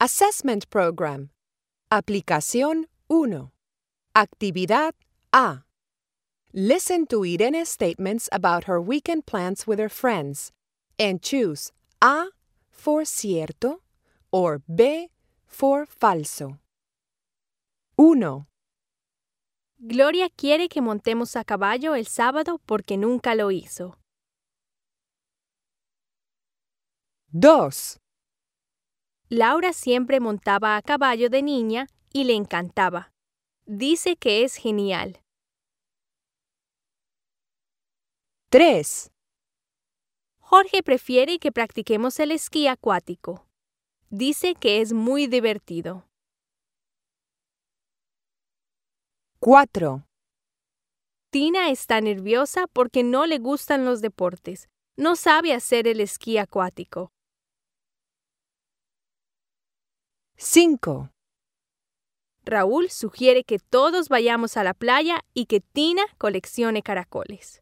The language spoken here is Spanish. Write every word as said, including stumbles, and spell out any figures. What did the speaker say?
Assessment Program. Aplicación uno. Actividad A. Listen to Irene's statements about her weekend plans with her friends and choose A for cierto or B for falso. uno. Gloria quiere que montemos a caballo el sábado porque nunca lo hizo. dos. Laura siempre montaba a caballo de niña y le encantaba. Dice que es genial. tres. Jorge prefiere que practiquemos el esquí acuático. Dice que es muy divertido. cuatro. Tina está nerviosa porque no le gustan los deportes. No sabe hacer el esquí acuático. cinco. Raúl sugiere que todos vayamos a la playa y que Tina coleccione caracoles.